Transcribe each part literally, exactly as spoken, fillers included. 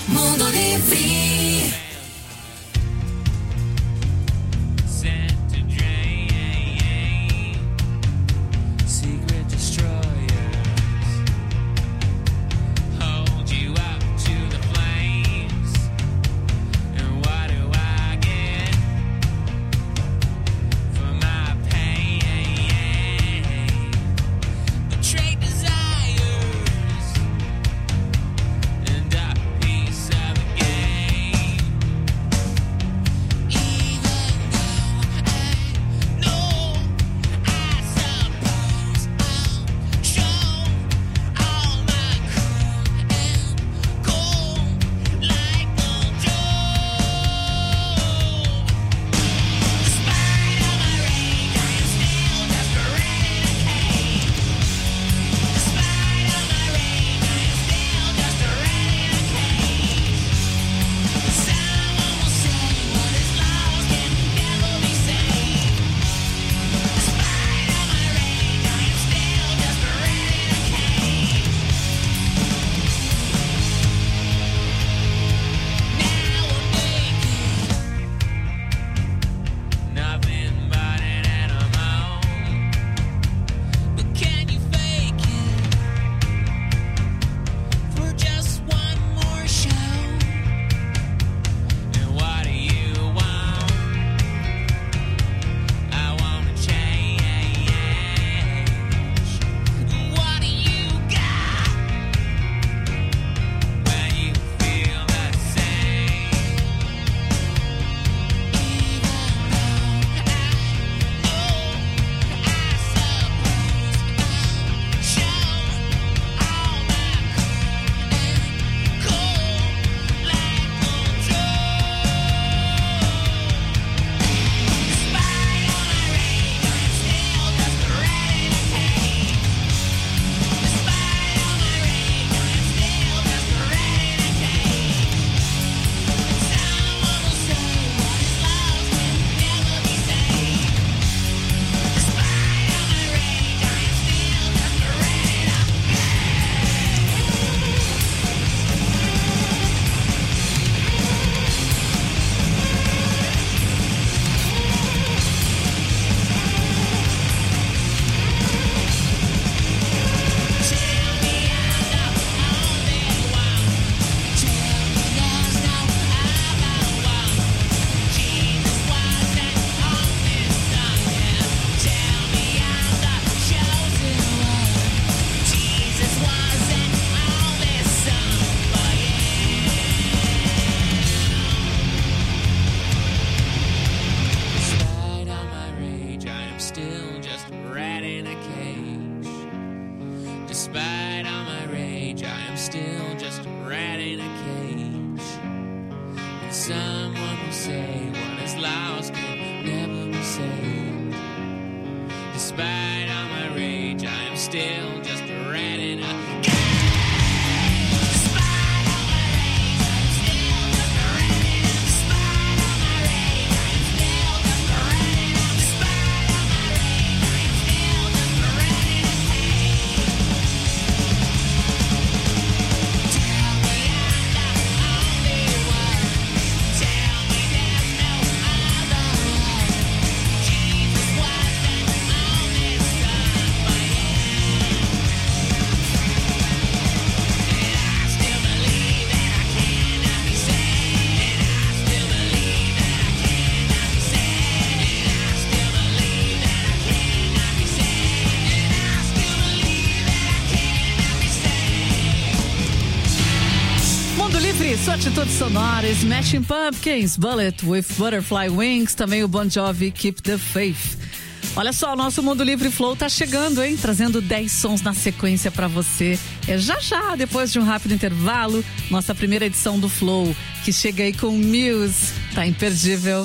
Mundo Livre. Sua atitude sonora, Smashing Pumpkins, Bullet with Butterfly Wings, também o Bon Jovi, Keep the Faith. Olha só, o nosso Mundo Livre Flow tá chegando, hein? Trazendo dez sons na sequência pra você. É já já, depois de um rápido intervalo, nossa primeira edição do Flow, que chega aí com Muse. Tá imperdível.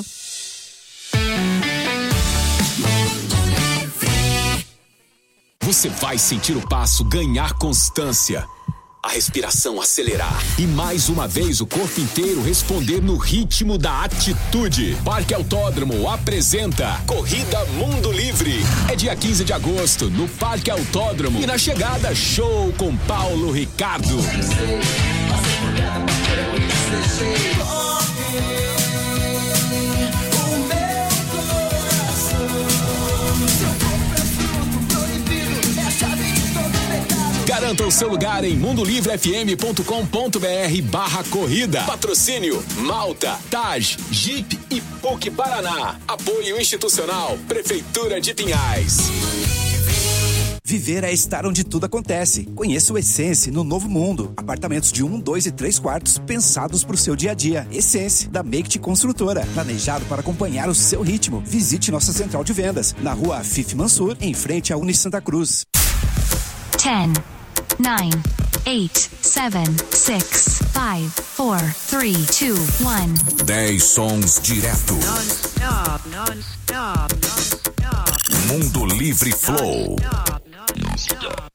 Você vai sentir o passo ganhar constância, a respiração acelerar e mais uma vez o corpo inteiro responder no ritmo da atitude. Parque Autódromo apresenta Corrida Mundo Livre. É dia quinze de agosto no Parque Autódromo e na chegada show com Paulo Ricardo. Garanta o seu lugar em mundo livre f m ponto com ponto b r barra corrida. Patrocínio Malta, Taj, Jeep e P U C Paraná. Apoio institucional, Prefeitura de Pinhais. Viver é estar onde tudo acontece. Conheça o Essence no Novo Mundo. Apartamentos de um, dois e três quartos pensados para o seu dia a dia. Essence, da Make Construtora. Planejado para acompanhar o seu ritmo. Visite nossa central de vendas na rua Afif Mansur, em frente à Uni Santa Cruz. ten, nine, eight, seven, six, five, four, three, two, one. dez sons direto. Non-stop, non-stop, non-stop. Mundo Livre Flow. Non-stop, non-stop.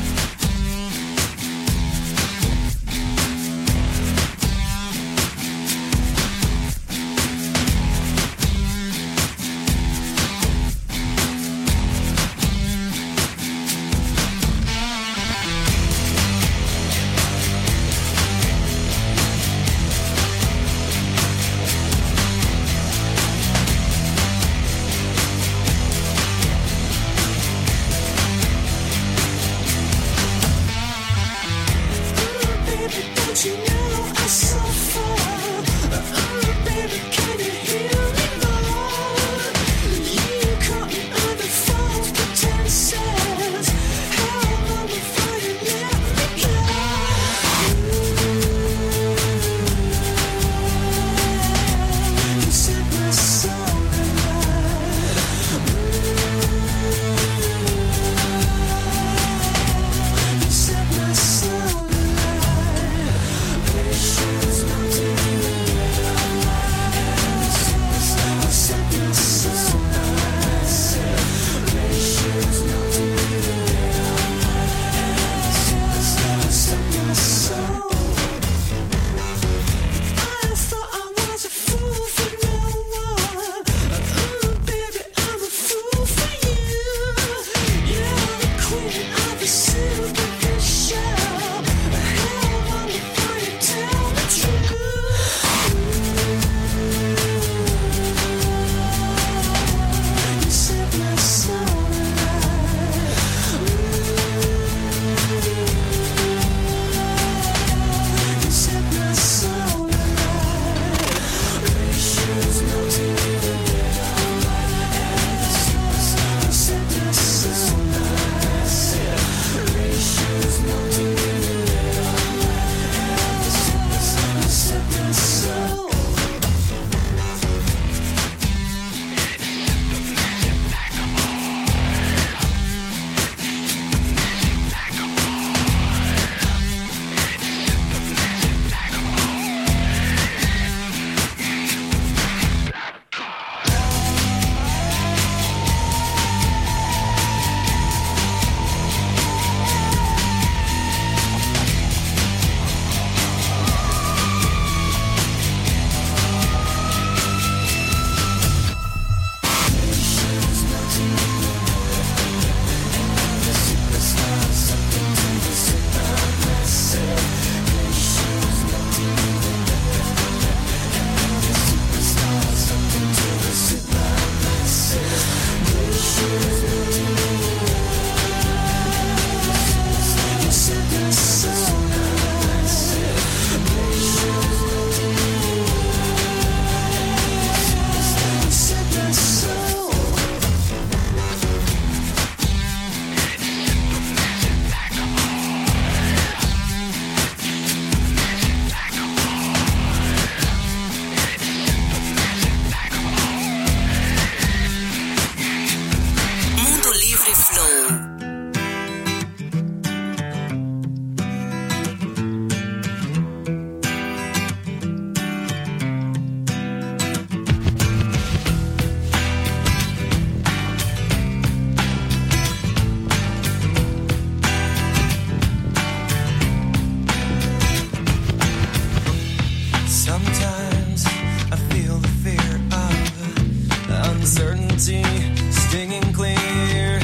uncertainty stinging clear.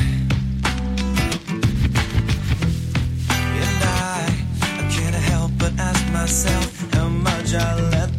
And I, I can't help but ask myself how much I let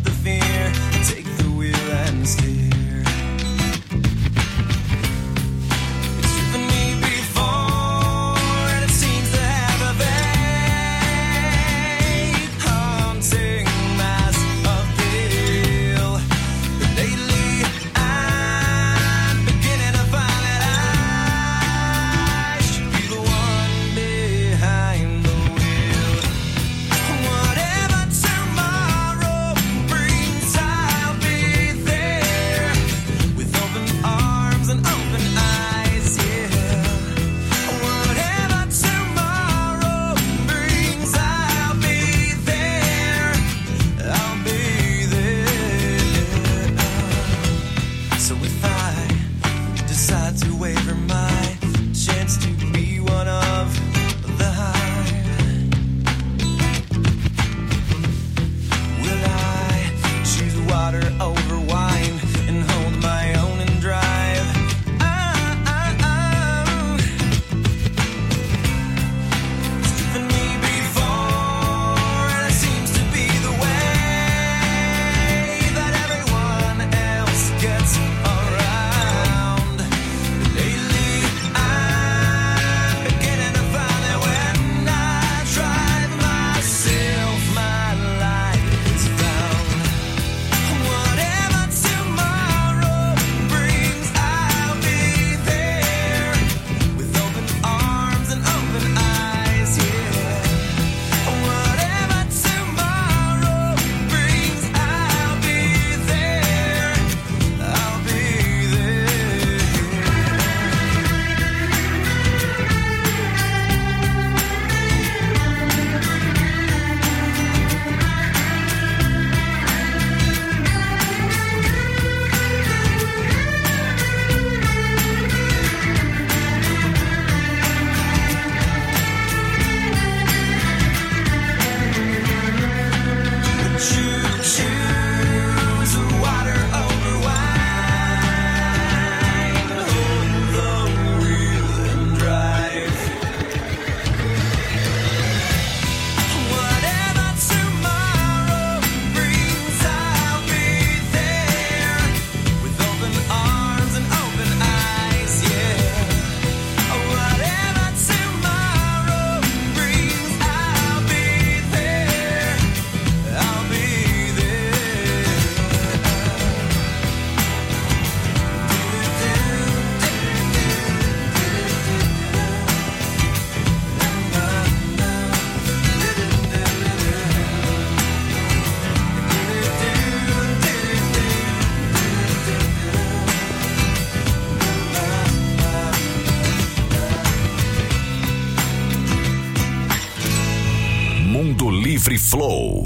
Livre Flow.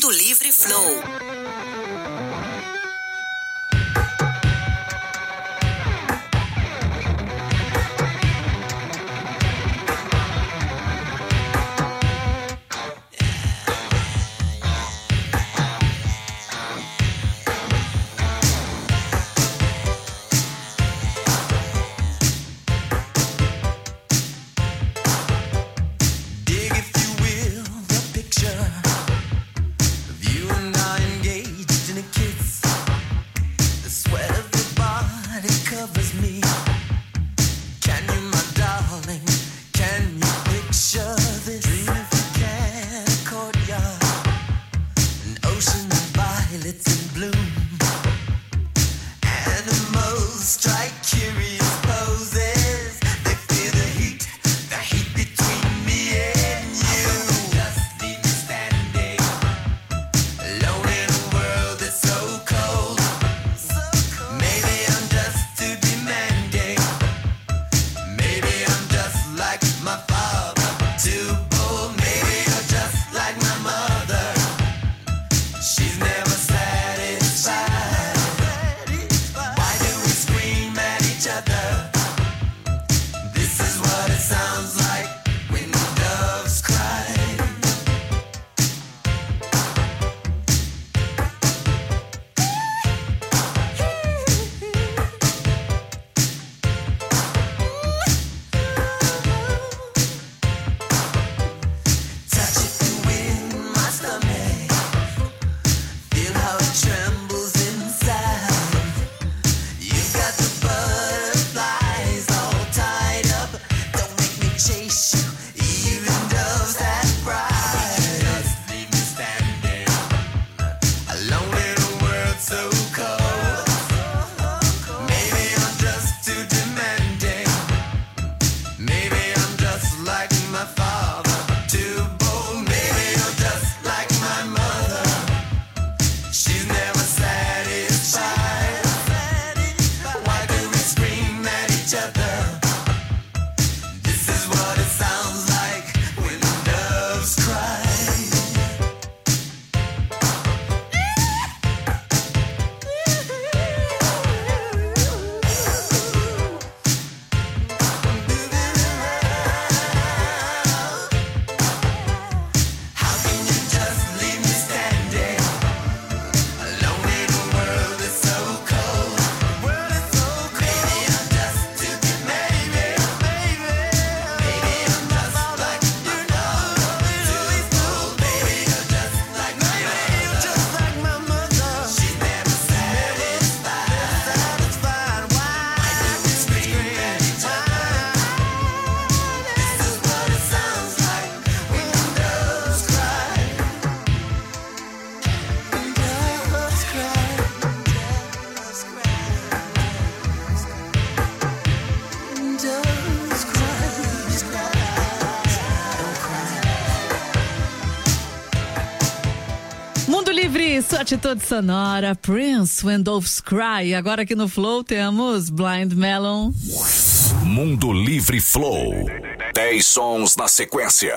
Mundo Livre Flow. Sua atitude sonora, Prince, When Doves Cry. Agora aqui no Flow temos Blind Melon. Mundo Livre Flow. dez sons na sequência.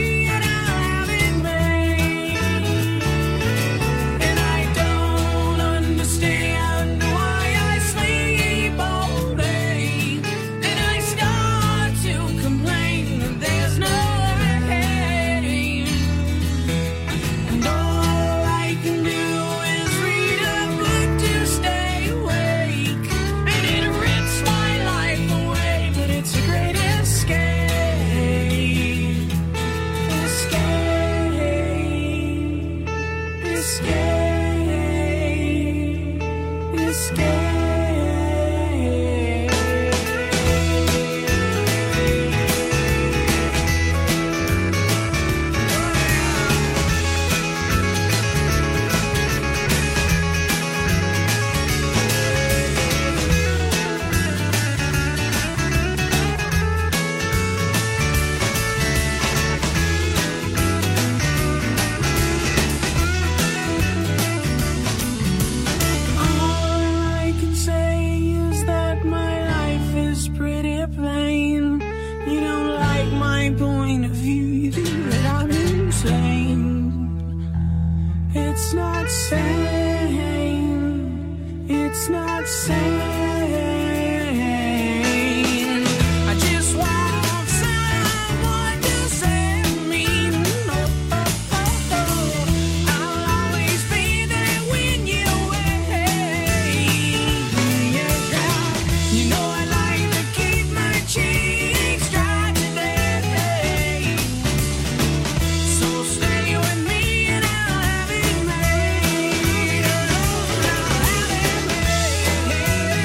And I don't know I just want someone to save me. I'll always be there when you're away. You know I like to keep my cheeks dry today. So stay with me and I'll have it made. I'll have it made.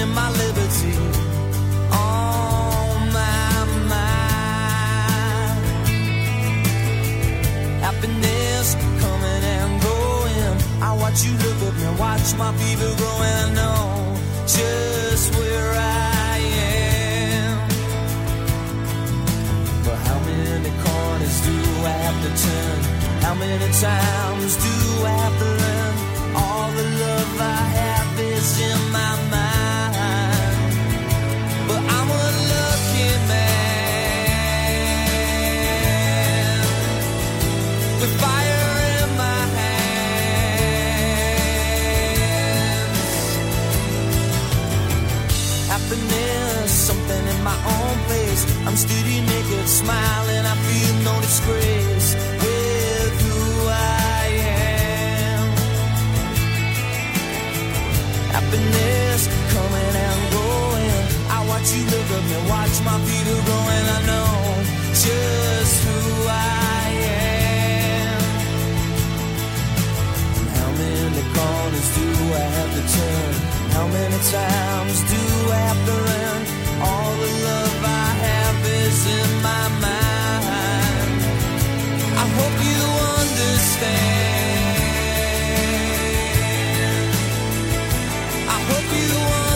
in my liberty. On my mind. Happiness coming and going. I watch you look at me, watch my fever growing. I know just where I am. But how many corners do I have to turn? How many times do I have to learn? All the love I have is in my mind. But I'm a lucky man with fire in my hands. Happiness, something in my own place. I'm steady naked, smiling, I feel no disgrace with who I am. Happiness coming and going. I watch you look at me, watch my feet are growing. I know just who I am. And how many corners do I have to turn? How many times do I have to learn? All the love I have is in my mind. I hope you understand. I hope you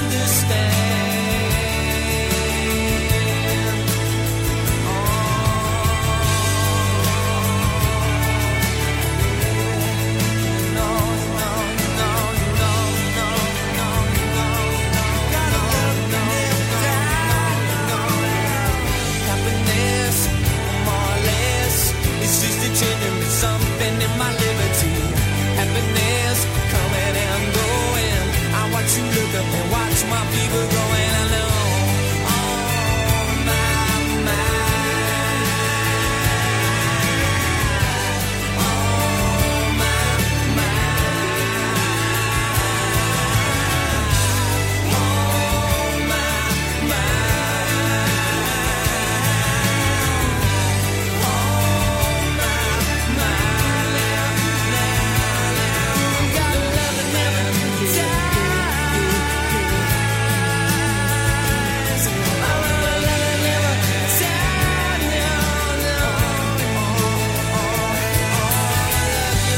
understand. Oh, no, no, no, no, no, no, no, no. Gotta love me down. Happiness, more or less, it's just a changing me something in my liberty. Happiness coming and going. I watch you look up and watch my fever growing. I know on my mind. On my mind. On my mind. On my mind. Gotta love it, never dies. I love it, never dies. No, no. Oh, I love you,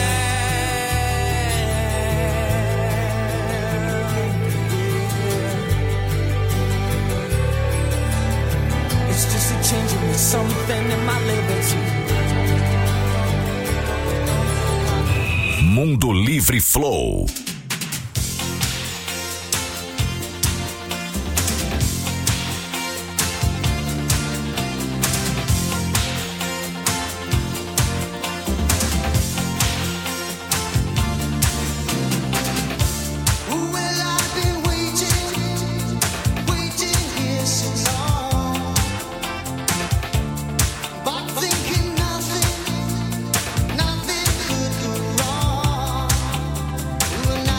man. It's just a change of me, something in my liberty. Mundo Livre Flow. Well, I've been waiting, waiting here so long, but thinking nothing, nothing could go wrong. When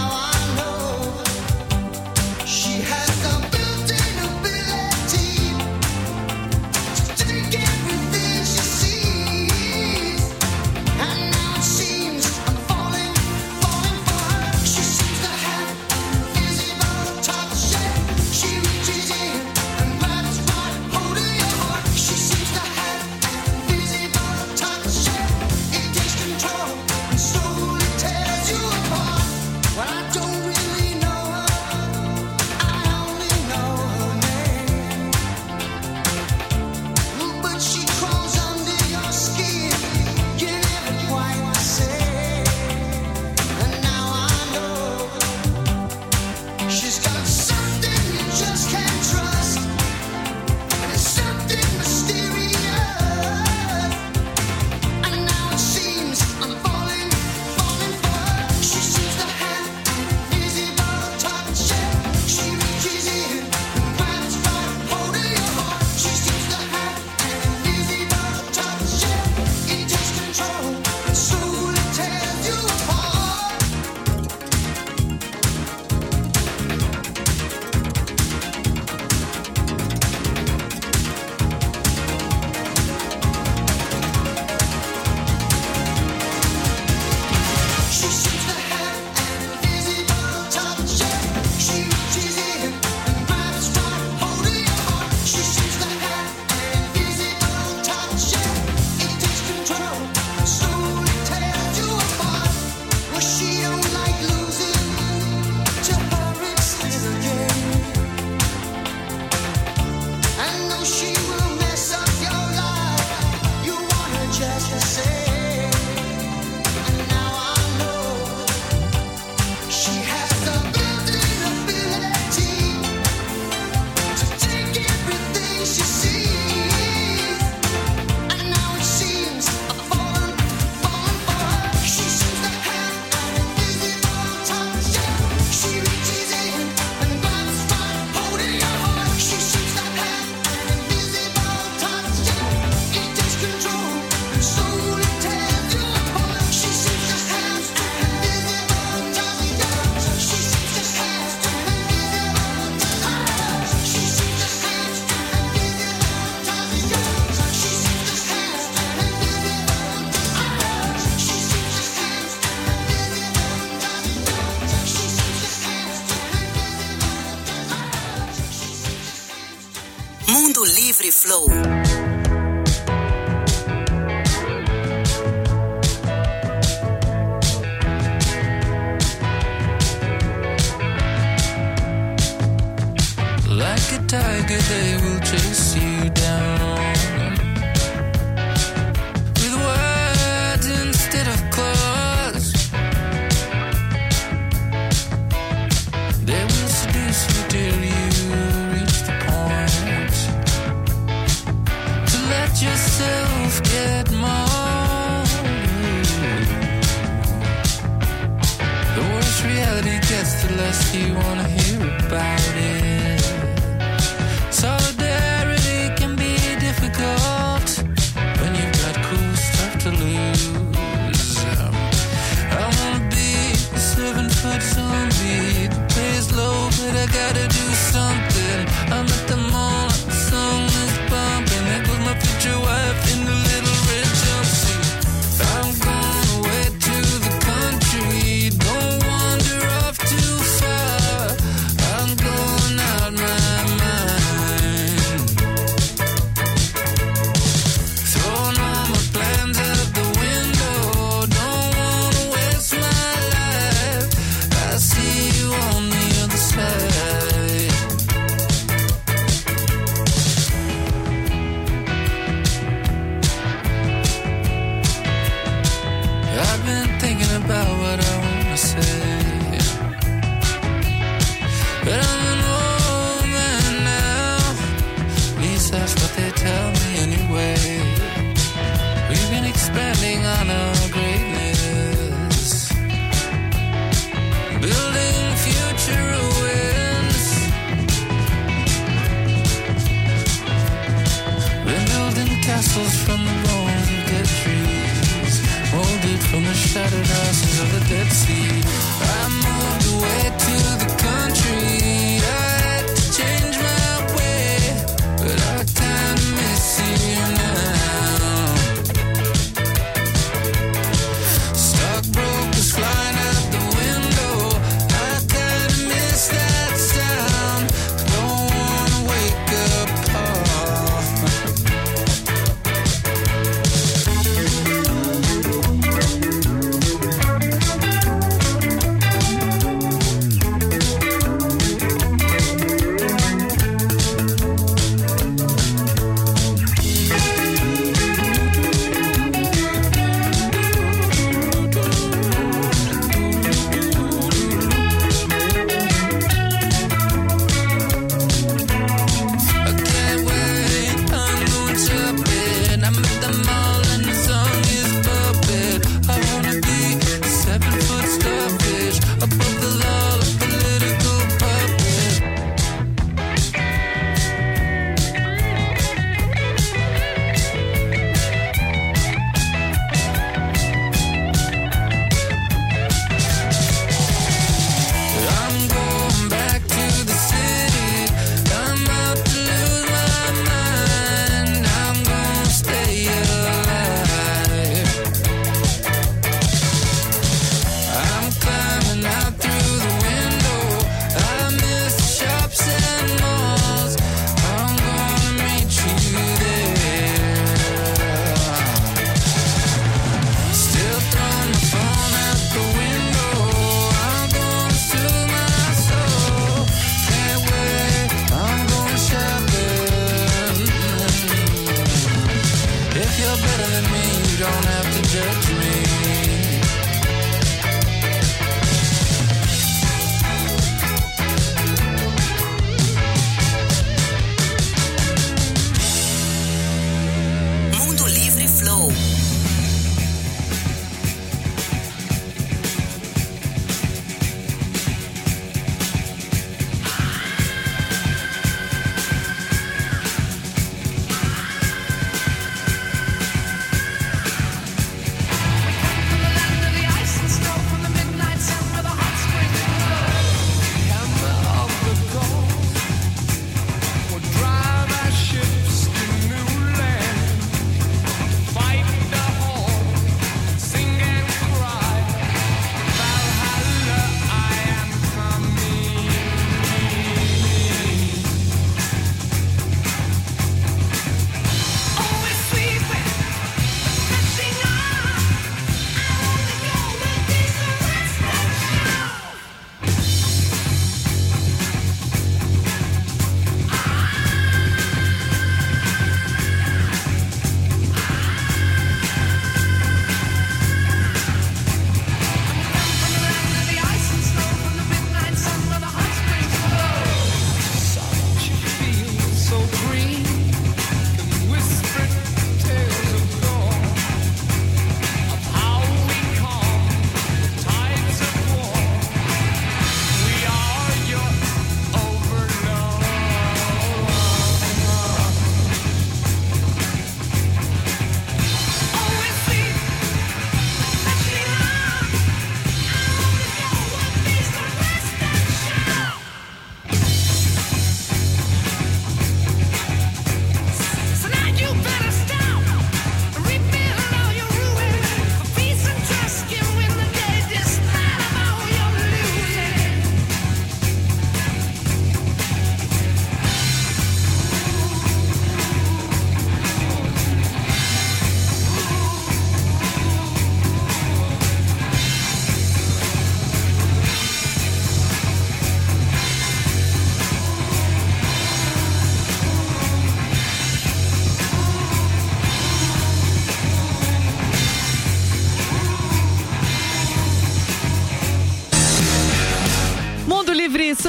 Mundo Livre Flow. Like a tiger, they will chase you down with words instead of claws. They will seduce you till you reach the point to let yourself get more. The worse reality gets, the less you wanna hear about it. Solidarity can be difficult when you've got cool stuff to lose. Um, I wanna be a seven foot zombie. The pay is low, but I gotta do something. I'm at the mall, the song is bumping. There goes my future wife in the little red jumpsuit. I'm going away to the country. Don't wander off too far. I'm going out my mind. Throwing all my plans out the window. Don't wanna waste my life. I see you on the other side. I've been thinking about what I wanna say, but I'm an old man now. At least that's what they tell me anyway. We've been expanding on our greatness, building future ruins. We're building castles from the bones of dead trees, molded from the shattered ashes of the Dead Sea. I moved away to the country. I had to change my way, but I kinda miss you now. Stockbrokers flying out the window. I kinda miss that sound. Don't wanna wake up, oh. I can't wait, I'm going shopping. I'm at the mall and the song is bumping. I wanna be a seven foot starfish above the law, a political puppet. I'm going back to the city. I'm out to lose my mind. I'm gonna stay alive. I'm climbing out through the window. I miss the shops and malls. I'm gonna meet you there. Still throwing my phone out the window. I'm gonna soothe my soul. Can't wait, I'm going shopping. If you're better than me, you don't have to judge me. Mundo Livre Flow.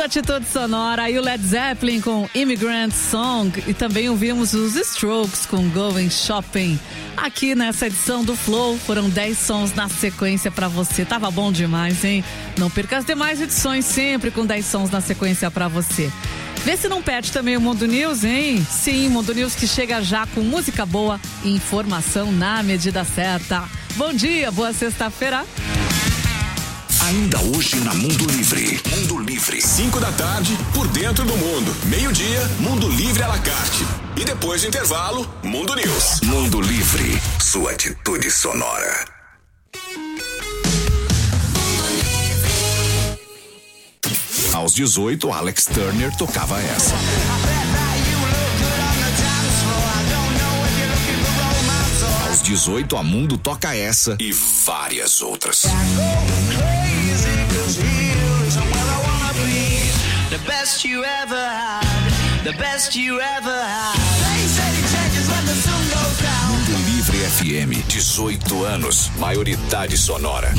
Sua atitude sonora e o Led Zeppelin com Immigrant Song e também ouvimos os Strokes com Going Shopping. Aqui nessa edição do Flow foram dez sons na sequência pra você. Tava bom demais, hein? Não perca as demais edições sempre com dez sons na sequência pra você. Vê se não perde também o Mundo News, hein? Sim, Mundo News que chega já com música boa e informação na medida certa. Bom dia, boa sexta-feira. Ainda hoje na Mundo Livre. Mundo Livre. cinco da tarde, por dentro do mundo. Meio-dia, Mundo Livre à la carte. E depois do intervalo, Mundo News. Mundo Livre. Sua atitude sonora. Aos dezoito, Alex Turner tocava essa. Aos dezoito, a Mundo toca essa e várias outras. The best you ever had, the best you ever had. They say it changes when the sun goes down. Mundo Livre F M, dezoito anos, maioridade sonora.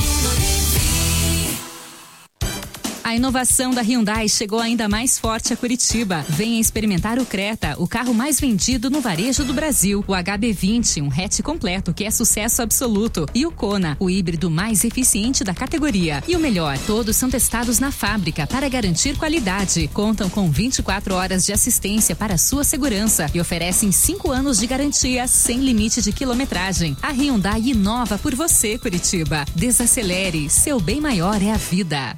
A inovação da Hyundai chegou ainda mais forte a Curitiba. Venha experimentar o Creta, o carro mais vendido no varejo do Brasil. O H B vinte, um hatch completo que é sucesso absoluto. E o Kona, o híbrido mais eficiente da categoria. E o melhor, todos são testados na fábrica para garantir qualidade. Contam com vinte e quatro horas de assistência para sua segurança e oferecem cinco anos de garantia sem limite de quilometragem. A Hyundai inova por você, Curitiba. Desacelere, seu bem maior é a vida.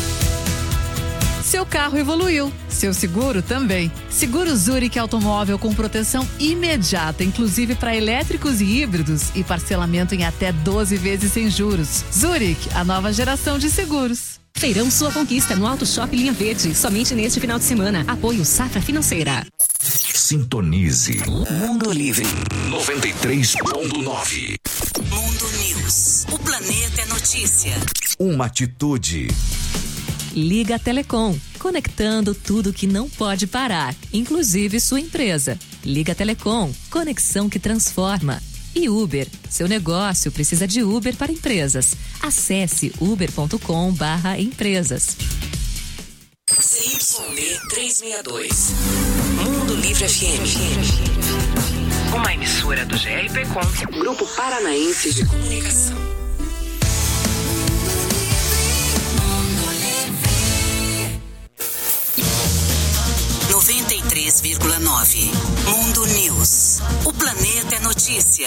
Seu carro evoluiu, seu seguro também. Seguro Zurich Automóvel com proteção imediata, inclusive para elétricos e híbridos e parcelamento em até doze vezes sem juros. Zurich, a nova geração de seguros. Feirão Sua Conquista no Auto Shop Linha Verde, somente neste final de semana. Apoio Safra Financeira. Sintonize. Mundo Livre. noventa e três ponto nove. Mundo News. O planeta é notícia. Uma atitude. Liga Telecom, conectando tudo que não pode parar, inclusive sua empresa. Liga Telecom, conexão que transforma. E Uber, seu negócio precisa de Uber para empresas. Acesse uber ponto com barra empresas. C Y B trezentos e sessenta e dois. Mundo Livre F M. Uma emissora do G R P Com, Grupo Paranaense de Comunicação. noventa e três vírgula nove. Mundo News. O planeta é notícia.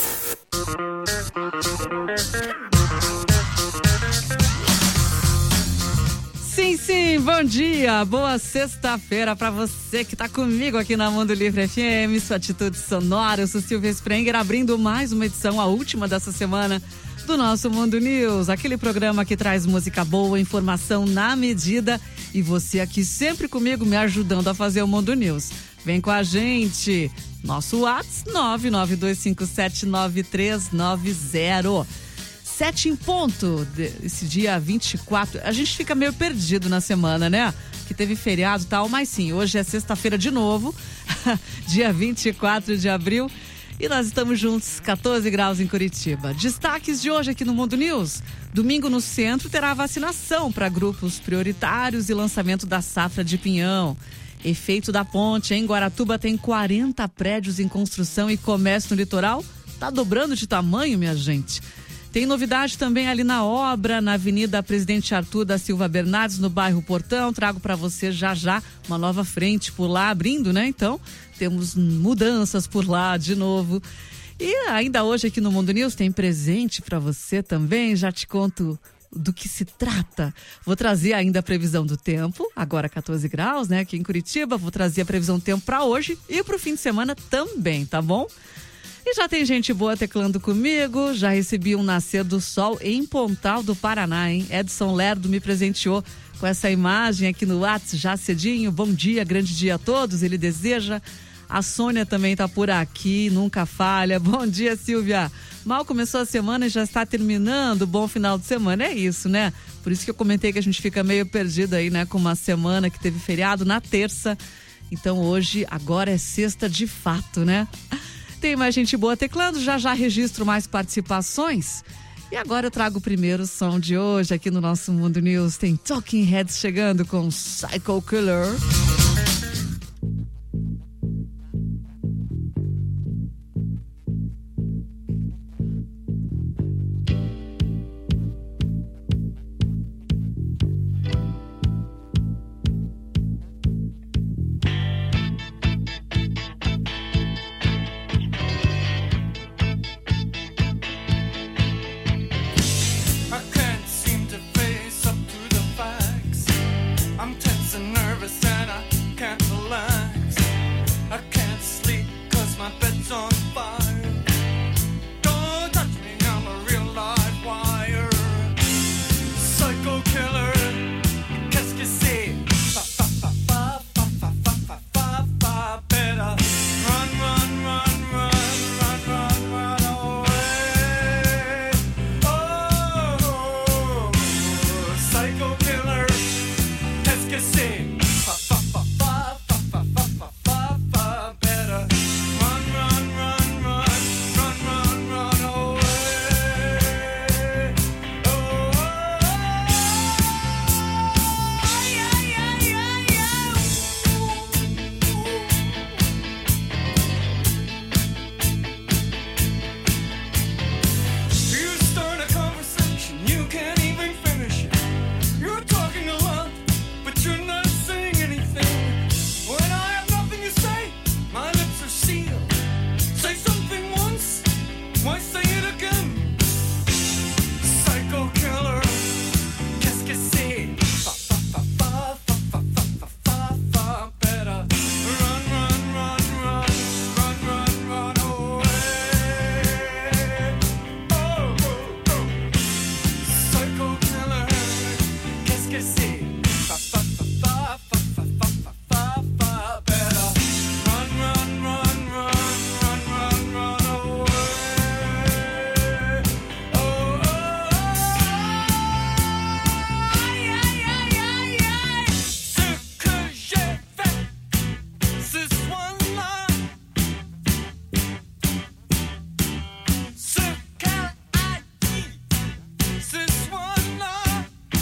Sim, sim, bom dia, boa sexta-feira pra você que tá comigo aqui na Mundo Livre F M, sua atitude sonora. Eu sou Silvia Sprenger, abrindo mais uma edição, a última dessa semana, do nosso Mundo News, aquele programa que traz música boa, informação na medida e você aqui sempre comigo me ajudando a fazer o Mundo News. Vem com a gente, nosso WhatsApp nove nove dois cinco sete nove três nove zero. Sete em ponto, esse dia vinte e quatro, a gente fica meio perdido na semana, né? Que teve feriado e tal, mas sim, hoje é sexta-feira de novo, dia vinte e quatro de abril. E nós estamos juntos, quatorze graus em Curitiba. Destaques de hoje aqui no Mundo News. Domingo no centro terá vacinação para grupos prioritários e lançamento da safra de pinhão. Efeito da ponte, em Guaratuba tem quarenta prédios em construção e comércio no litoral. Tá dobrando de tamanho, minha gente. Tem novidade também ali na obra, na Avenida Presidente Arthur da Silva Bernardes, no bairro Portão. Trago para você já já uma nova frente por lá abrindo, né? Então, temos mudanças por lá de novo. E ainda hoje aqui no Mundo News tem presente para você também. Já te conto do que se trata. Vou trazer ainda a previsão do tempo, agora quatorze graus, né? Aqui em Curitiba. Vou trazer a previsão do tempo para hoje e para o fim de semana também, tá bom? E já tem gente boa teclando comigo, já recebi um nascer do sol em Pontal do Paraná, hein? Edson Lerdo me presenteou com essa imagem aqui no WhatsApp, já cedinho. Bom dia, grande dia a todos, ele deseja. A Sônia também tá por aqui, nunca falha. Bom dia, Silvia. Mal começou a semana e já está terminando. Bom final de semana, é isso, né? Por isso que eu comentei que a gente fica meio perdido aí, né? Com uma semana que teve feriado na terça. Então hoje, agora é sexta de fato, né? Tem mais gente boa teclando, já já registro mais participações. E agora eu trago o primeiro som de hoje aqui no nosso Mundo News. Tem Talking Heads chegando com Psycho Killer. I can't seem to face up to the facts. I'm tense and nervous and I can't relax. I can't sleep cause my bed's on fire. Don't touch me, I'm a real live wire. Psycho killer, qu'est-ce que c'est? Fa fa fa fa fa fa fa fa fa fa. Better run, run, run, run, run, run, run away. Oh, psycho killer, qu'est-ce que c'est? Fa fa fa fa fa fa fa fa fa fa. Better run, run, run, run, run, run, run away. Oh, yeah, yeah, yeah, yeah. You start a conversation, you can't even finish it. You're talking a lot, but you're not saying anything. When I have nothing to say, my lips are sealed. Say something once, why say it again? Psycho killer, qu'est-ce que c'est? Fa fa fa fa fa fa fa fa fa. Better run, run, run, run, run, run, run away. Oh, oh, oh. Psycho killer, qu'est-ce que c'est? Fa fa fa fa fa fa fa fa fa fa. Better run, run, run, run, run, run, run away. Oh, oh, yeah, yeah, yeah, yeah. Ce que j'ai fait ce soir-là, ce qu'elle a dit ce soir-là,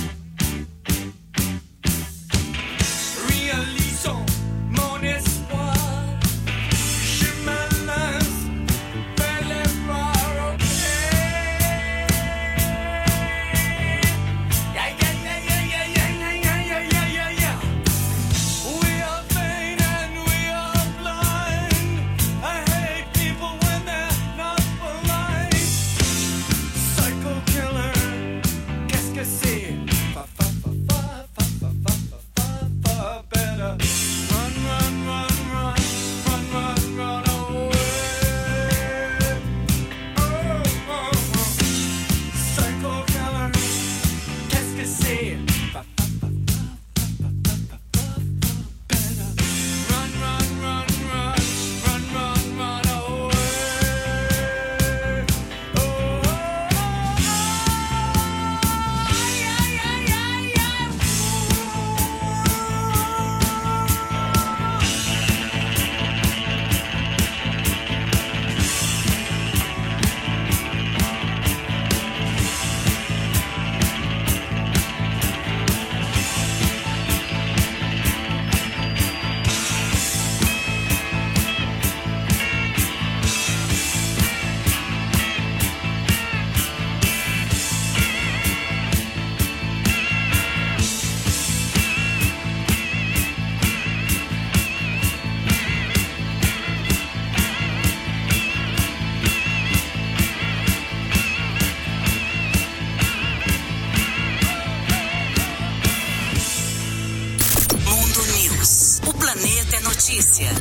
réalisons mon espoir. Je me lance vers les bras, ok. Yeah, yeah, yeah, yeah, yeah, yeah, yeah, yeah, yeah, yeah, yeah. We are vain and we are blind. I hate people when they're not polite. Psycho killer, qu'est-ce que c'est? Fa fa fa fa fa fa fa fa fa. Better run, run, run, run, run, run, run away. Oh, oh, oh. Psycho killer, qu'est-ce que c'est? Fa fa fa fa fa fa fa fa. Better run, run, run, run, run, run, run away. Oh, oh, oh. Yeah, yeah, yeah, yeah. Mundo News. O planeta é notícia.